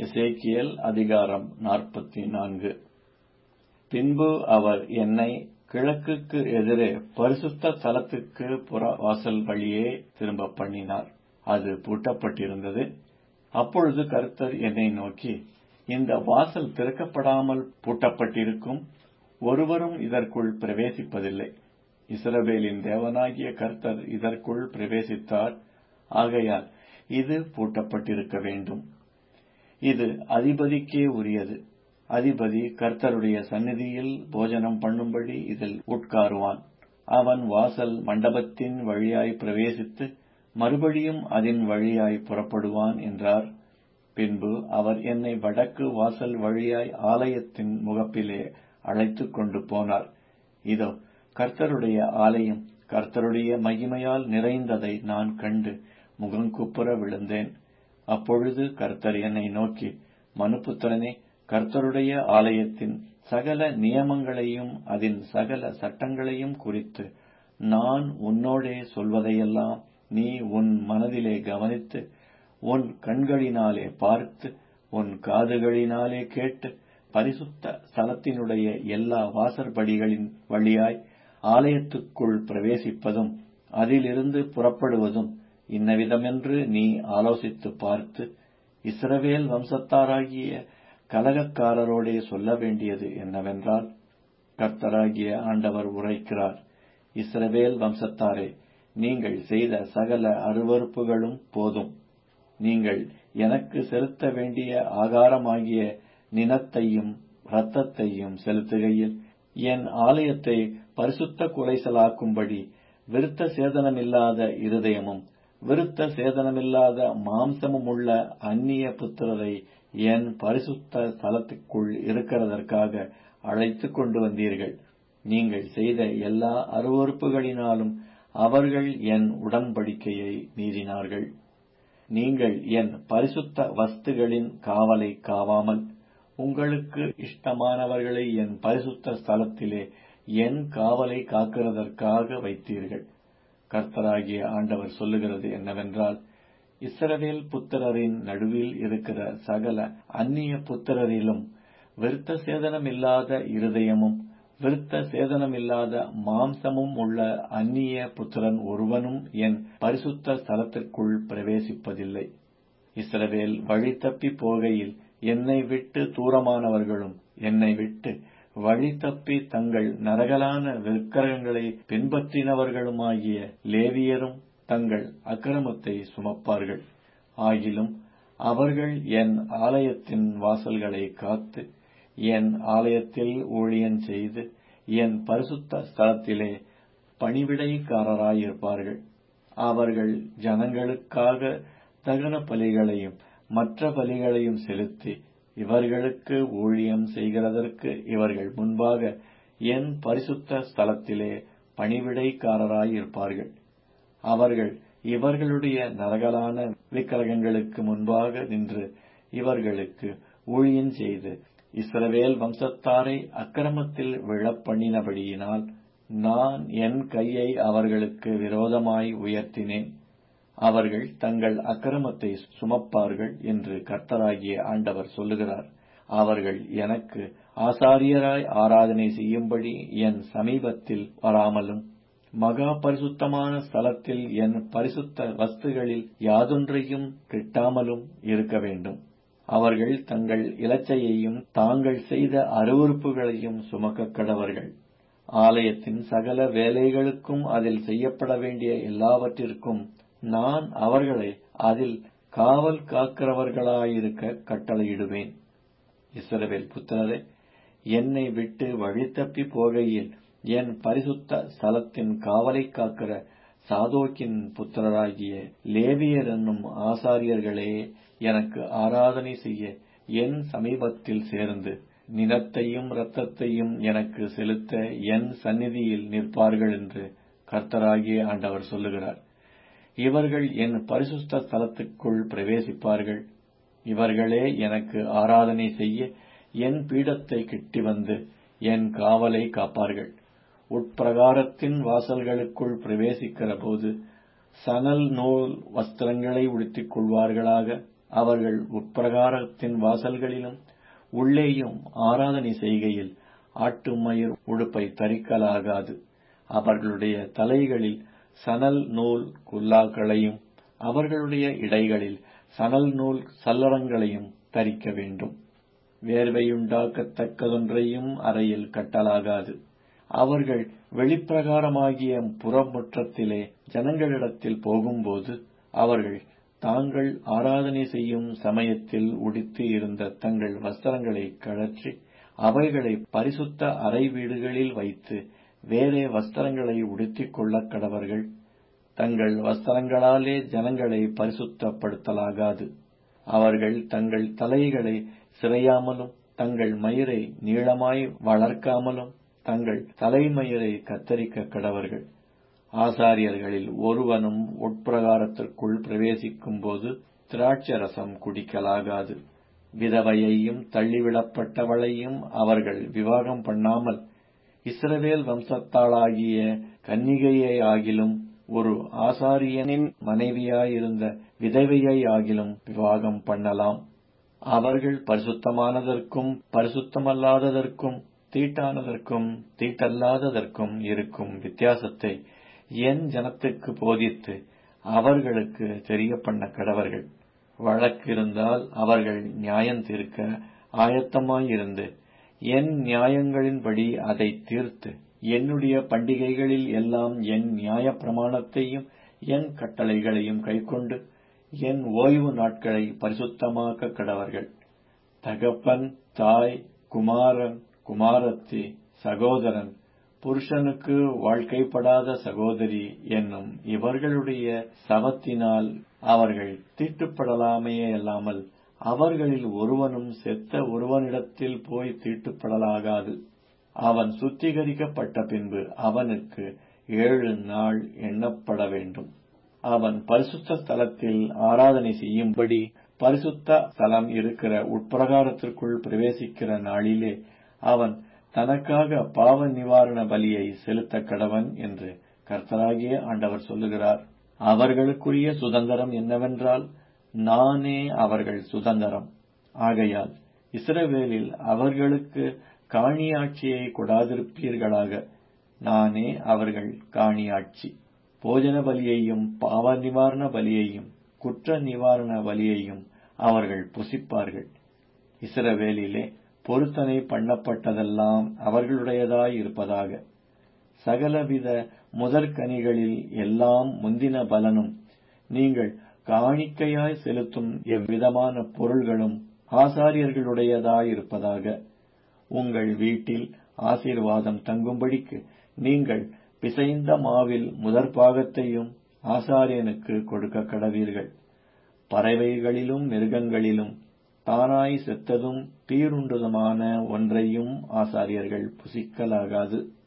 எசேக்கியேல் அதிகாரம் 44. பின்பு அவர் என்னை கிழக்குக்கு எதிரே பரிசுத்த ஸ்தலத்துக்கு புறவாசல் வழியே திரும்ப பண்ணினார். அது பூட்டப்பட்டிருந்தது. அப்பொழுது கர்த்தர் என்னை நோக்கி, இந்த வாசல் திறக்கப்படாமல் பூட்டப்பட்டிருக்கும், ஒருவரும் இதற்குள் பிரவேசிப்பதில்லை. இஸ்ரவேலின் தேவனாகிய கர்த்தர் இதற்குள் பிரவேசித்தார். ஆகையால் இது பூட்டப்பட்டிருக்க வேண்டும். இது அதிபதிக்கே உரியது. அதிபதி கர்த்தருடைய சந்நிதியில் போஜனம் பண்ணும்படி இதில் உட்காருவான். அவன் வாசல் மண்டபத்தின் வழியாய் பிரவேசித்து மறுபடியும் அதன் வழியாய் புறப்படுவான் என்றார். பின்பு அவர் என்னை வடக்கு வாசல் வழியாய் ஆலயத்தின் முகப்பிலே அழைத்துக் கொண்டு போனார். இதோ, கர்த்தருடைய ஆலயம் கர்த்தருடைய மகிமையால் நிறைந்ததை நான் கண்டு முகங்குப்புற விழுந்தேன். அப்பொழுது கர்த்தர் என்னை நோக்கி, மனுபுத்திரனே, கர்த்தருடைய ஆலயத்தின் சகல நியமங்களையும் அதன் சகல சட்டங்களையும் குறித்து நான் உன்னோடே சொல்வதையெல்லாம் நீ உன் மனதிலே கவனித்து, உன் கண்களினாலே பார்த்து, உன் காதுகளினாலே கேட்டு, பரிசுத்த ஸ்தலத்தினுடைய எல்லா வாசற்படிகளின் வழியாய் ஆலயத்துக்குள் பிரவேசிப்பதும் அதிலிருந்து புறப்படுவதும் இன்னவிதமென்று நீ ஆலோசித்து பார்த்து, இஸ்ரவேல் வம்சத்தாராகிய கலகக்காரரோடே சொல்ல வேண்டியது என்னவென்றால், கர்த்தராகிய ஆண்டவர் உரைக்கிறார். இஸ்ரவேல் வம்சத்தாரே, நீங்கள் செய்த சகல அருவருப்புகளும் போதும். நீங்கள் எனக்கு செலுத்த வேண்டிய ஆகாரமாகிய நினத்தையும் இரத்தத்தையும் செலுத்துகையில் என் ஆலயத்தை பரிசுத்த குலைச்சலாக்கும்படி விருத்த சேதனமில்லாத இருதயமும் விருத்த சேதனமில்லாத மாம்சமுமுள்ள அந்நிய புத்திரரை என் பரிசுத்த ஸ்தலத்துக்குள் இருக்கிறதற்காக அழைத்துக் கொண்டு வந்தீர்கள். நீங்கள் செய்த எல்லா அருவருப்புகளினாலும் அவர்கள் என் உடன்படிக்கையை மீறினார்கள். நீங்கள் என் பரிசுத்த வஸ்துகளின் காவலை காவாமல் உங்களுக்கு இஷ்டமானவர்களை என் பரிசுத்த ஸ்தலத்திலே என் காவலை காக்கிறதற்காக வைத்தீர்கள். கர்த்தராகிய ஆண்டவர் சொல்லுகிறது என்னவென்றால், இஸ்ரவேல் புத்திரரின் நடுவில் இருக்கிற சகல அந்நிய புத்திரரிலும் விருத்த சேதனமில்லாத இருதயமும் விருத்த சேதனமில்லாத மாம்சமும் உள்ள அந்நிய புத்திரன் ஒருவனும் என் பரிசுத்த ஸ்தலத்திற்குள் பிரவேசிப்பதில்லை. இஸ்ரவேல் வழி தப்பி போகையில் என்னை விட்டு தூரமானவர்களும் என்னை விட்டு வழி தப்பி தங்கள் நரகலான விக்கிரகங்களை பின்பற்றினவர்களுமாகிய லேவியரும் தங்கள் அக்கிரமத்தை சுமப்பார்கள். ஆகிலும் அவர்கள் என் ஆலயத்தின் வாசல்களை காத்து என் ஆலயத்தில் ஊழியம் செய்து என் பரிசுத்த ஸ்தலத்திலே பணிவிடைக்காரராயிருப்பார்கள். அவர்கள் ஜனங்களுக்காக தகன பலிகளையும் மற்ற பலிகளையும் செலுத்தி இவர்களுக்கு ஊழியம் செய்கிறதற்கு இவர்கள் முன்பாக என் பரிசுத்த ஸ்தலத்திலே பணிவிடைக்காரராயிருப்பார்கள். அவர்கள் இவர்களுடைய நரகலான விக்கிரகங்களுக்கு முன்பாக நின்று இவர்களுக்கு ஊழியம் செய்து இஸ்ரவேல் வம்சத்தாரை அக்கிரமத்தில் விழப்பண்ணினபடியினால் நான் என் கையை அவர்களுக்கு விரோதமாய் உயர்த்தினேன். அவர்கள் தங்கள் அக்கிரமத்தை சுமப்பார்கள் என்று கர்த்தராகிய ஆண்டவர் சொல்லுகிறார். அவர்கள் எனக்கு ஆசாரியராய் ஆராதனை செய்யும்படி என் சமீபத்தில் வராமலும் மகா பரிசுத்தமான ஸ்தலத்தில் என் பரிசுத்த வஸ்துகளில் யாதொன்றையும் கிட்டாமலும் இருக்க வேண்டும். அவர்கள் தங்கள் இலச்சையையும் தாங்கள் செய்த அருவருப்புகளையும் சுமக்கக் கடவர்கள். ஆலயத்தின் சகல வேலைகளுக்கும் அதில் செய்யப்பட வேண்டிய எல்லாவற்றிற்கும் நான் அவர்களை அதில் காவல் காக்கிறவர்களாயிருக்க கட்டளையிடுவேன். இஸ்ரவேல் புத்திரரே, என்னை விட்டு வழி தப்பி போகையில் என் பரிசுத்த ஸ்தலத்தின் காவலை காக்கிற சாதோக்கின் புத்திரராகிய லேவியர் என்னும் ஆசாரியர்களே எனக்கு ஆராதனை செய்ய என் சமீபத்தில் சேர்ந்து நினத்தையும் இரத்தத்தையும் எனக்கு செலுத்த என் சந்நிதியில் நிற்பார்கள் என்று கர்த்தராகிய ஆண்டவர் சொல்லுகிறார். இவர்கள் என் பரிசுத்த ஸ்தலத்துக்குள் பிரவேசிப்பார்கள். இவர்களே எனக்கு ஆராதனை செய்ய என் பீடத்தை கிட்டி வந்து என் காவலை காப்பார்கள். உட்பிரகாரத்தின் வாசல்களுக்குள் பிரவேசிக்கிற போது சணல் நூல் வஸ்திரங்களை உடுத்திக் கொள்வார்களாக. அவர்கள் உட்பிரகாரத்தின் வாசல்களிலும் உள்ளேயும் ஆராதனை செய்கையில் ஆட்டு மயிர் உடுப்பை தரிக்கலாகாது. அவர்களுடைய தலைகளில் சணல் நூல் குல்லாக்களையும் அவர்களுடைய இடைகளில் சணல் நூல் சல்லடங்களையும் தரிக்க வேண்டும். வேர்வையுண்டாக்கத்தக்கதொன்றையும் அறையில் கட்டலாகாது. அவர்கள் வெளிப்பிரகாரமாகிய புறமுற்றத்திலே ஜனங்களிடத்தில் போகும்போது அவர்கள் தாங்கள் ஆராதனை செய்யும் சமயத்தில் உடுத்தி இருந்த தங்கள் வஸ்திரங்களை கழற்றி அவைகளை பரிசுத்த அறை வீடுகளில் வைத்து வேறே வஸ்திரங்களை உடுத்திக் கொள்ளக் கடவர்கள். தங்கள் வஸ்திரங்களாலே ஜனங்களை பரிசுத்தப்படுத்தலாகாது. அவர்கள் தங்கள் தலைகளை சிரையாமலும் தங்கள் மயிரை நீளமாய் வளர்க்காமலும் தங்கள் தலைமயிரை கத்தரிக்க கடவர்கள். ஆசாரியர்களில் ஒருவனும் உட்பிரகாரத்திற்குள் பிரவேசிக்கும் போது திராட்சரசம் குடிக்கலாகாது. விதவையையும் தள்ளிவிடப்பட்டவளையும் அவர்கள் விவாகம் பண்ணாமல் இஸ்ரவேல் வம்சத்தாளாகிய கன்னிகையை ஆகிலும் ஒரு ஆசாரியனின் மனைவியாயிருந்த விதவையை ஆகிலும் விவாகம் பண்ணலாம். அவர்கள் பரிசுத்தமானதற்கும் பரிசுத்தமல்லாததற்கும் தீட்டானதற்கும் தீட்டல்லாததற்கும் இருக்கும் வித்தியாசத்தை என் ஜனத்துக்கு போதித்து அவர்களுக்கு தெரிய பண்ண கடவர்கள். வழக்கிருந்தால் அவர்கள் நியாயம் தீர்க்க ஆயத்தமாயிருந்து என் நியாயங்களின்படி அதை தீர்த்து என்னுடைய பண்டிகைகளில் எல்லாம் என் நியாய பிரமாணத்தையும் என் கட்டளைகளையும் கைக்கொண்டு என் ஓய்வு நாட்களை பரிசுத்தமாக்க கடவர்கள். தகப்பன், தாய், குமாரன், குமாரத்தி, சகோதரன், புருஷனுக்கு வாழ்க்கைப்படாத சகோதரி என்னும் இவர்களுடைய சவத்தினால் அவர்கள் தீட்டுப்படலாமையே அல்லாமல் அவர்களில் ஒருவனும் செத்த ஒருவனிடத்தில் போய் தீட்டுப்படலாகாது. அவன் சுத்திகரிக்கப்பட்ட பின்பு அவனுக்கு 7 நாள் எண்ணப்பட வேண்டும். அவன் பரிசுத்த ஸ்தலத்தில் ஆராதனை செய்யும்படி பரிசுத்த ஸ்தலம் இருக்கிற உட்பிரகாரத்திற்குள் பிரவேசிக்கிற நாளிலே அவன் தனக்காக பாவ நிவாரண பலியை செலுத்த கடவன் என்று கர்த்தராகிய ஆண்டவர் சொல்லுகிறார். அவர்களுக்குரிய சுதந்திரம் என்னவென்றால் நானே அவர்கள் சுதந்திரம். ஆகையால் இஸ்ரவேலில் அவர்களுக்கு காணியாட்சியை கொடாதிருப்பீர்களாக. நானே அவர்கள் காணியாட்சி. போஜன பலியையும் பாவ நிவாரண பலியையும் குற்ற நிவாரண பலியையும் அவர்கள் புசிப்பார்கள். இஸ்ரவேலிலே பொருத்தனை பண்ணப்பட்டதெல்லாம் அவர்களுடையதாயிருப்பதாக. சகலவித முதற்கனிகளில் எல்லாம் முந்தின பலனும் நீங்கள் காணிக்கையாய் செலுத்தும் எவ்விதமான பொருள்களும் ஆசாரியர்களுடையதாயிருப்பதாக. உங்கள் வீட்டில் ஆசீர்வாதம் தங்கும்படிக்கு நீங்கள் பிசைந்த மாவில் முதற்பாகத்தையும் ஆசாரியனுக்கு கொடுக்க கடவீர்கள். பறவைகளிலும் மிருகங்களிலும் தானாய் செத்ததும் தீருண்டதுமான ஒன்றையும் ஆசாரியர்கள் புசிக்கலாகாது.